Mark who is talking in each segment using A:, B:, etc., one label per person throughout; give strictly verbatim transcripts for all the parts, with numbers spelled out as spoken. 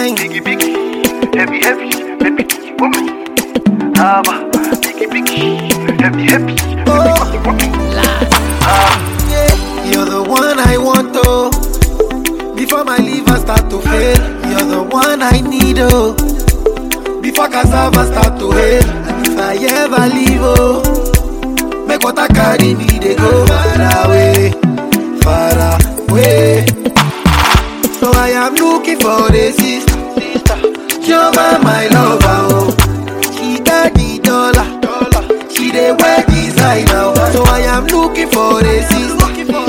A: bang.
B: Biggie, biggie, heavy, heavy, baby, you want me? Haba, biggie, biggie, heavy, heavy, baby,
A: Oh.
B: you want me?
A: Yeah, you're the one I want, oh. Before my liver start to fail, you're the one I need, oh. Before cassava start to hail, and if I ever leave, oh, make water carry me, they go far away, far away. So I am looking for a sister, Joma, my lover, oh. She got the dollar, she dey wear designer, oh. So I am looking for a sister,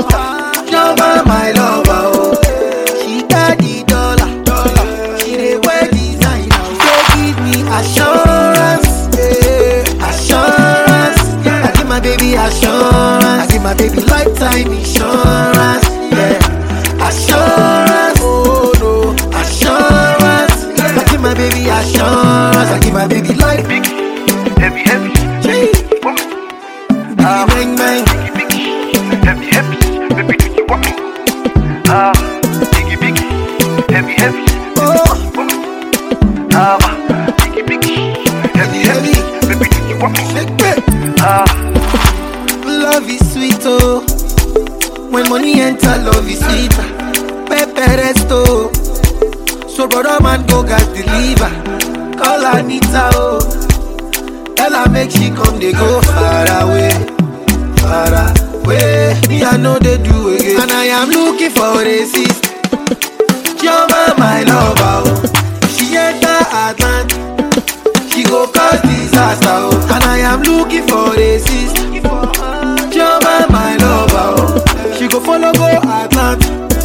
A: Joma, my lover, oh. She got the dollar, she dey wear designer, oh. So give me assurance, yeah, assurance. I give my baby assurance, I give my baby lifetime insurance, yeah, assurance. Oh no, assurance. I give my baby assurance, I give my baby life.
B: Biggie, heavy, heavy,
A: Gee.
B: you want me?
A: Biggie bang bang.
B: Biggie, biggie, heavy, heavy, baby, do you want me? Ah, biggie, biggie, heavy, heavy,
A: Oh,
B: you want me? Ah, biggie, biggie, heavy, heavy, baby, do you want me?
A: shake it.
B: Ah,
A: Love is sweet, oh. When money enter, love is sweeter. Pepe resto. So brother man go gas deliver. Call Anita, oh. Tell her make she come, they go far away, far away. Me I know they do again, and I am looking for a sister. Joma, my lover, oh. If she enter Atlanta, she go cause disaster, oh. And I am looking for a sister. Joma, my lover, oh. She go follow go Atlanta,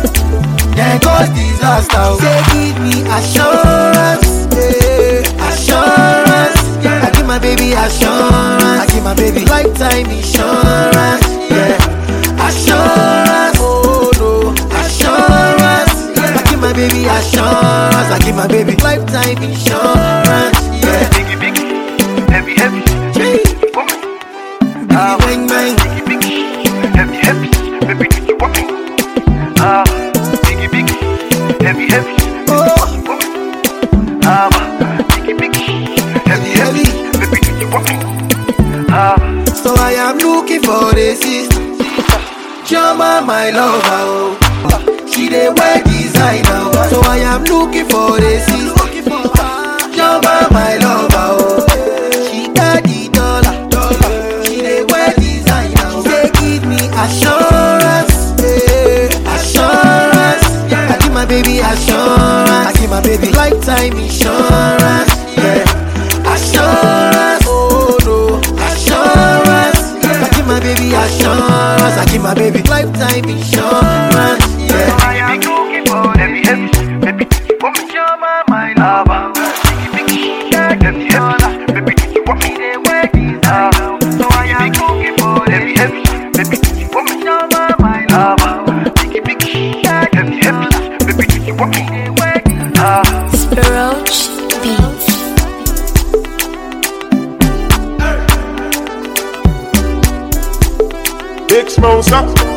A: then cause disaster, oh. Say give me assurance, yeah, assurance. I give my baby assurance, I give my baby lifetime insurance, yeah, assurance. Oh no, assurance. I give my baby assurance, I give my baby lifetime insurance, yeah.
B: biggie, biggie, heavy, heavy,
A: Gee.
B: you want me?
A: Biggie bang bang.
B: Biggie, biggie, heavy, heavy, baby, do you want me? Ah, biggie, biggie, heavy, heavy,
A: Oh,
B: you want me? Ah, biggie, biggie, heavy, heavy, baby, do you want me? Ah,
A: so I am looking for a sister. Joma, my lover, oh. She dey wear designer, oh. So I am looking for a sister. Joma, my lover, oh. She got the dollar, she dey wear designer, oh. Say give me assurance, yeah, assurance. I give my baby assurance, I give my baby lifetime insurance, yeah, assurance. Oh no, assurance. I give my baby assurance, I give my baby lifetime insurance, yeah.
B: I am looking for heavy, heavy, baby, do you want me? Joma, my lover, biggie, biggie, heavy, heavy, baby, do you want me? Ah, so I am looking for heavy, heavy, baby, do you want me? Joma, my lover, biggie, biggie, heavy, heavy, baby, do you want me? Ah.
C: Roach Beats.
D: Big Smosa.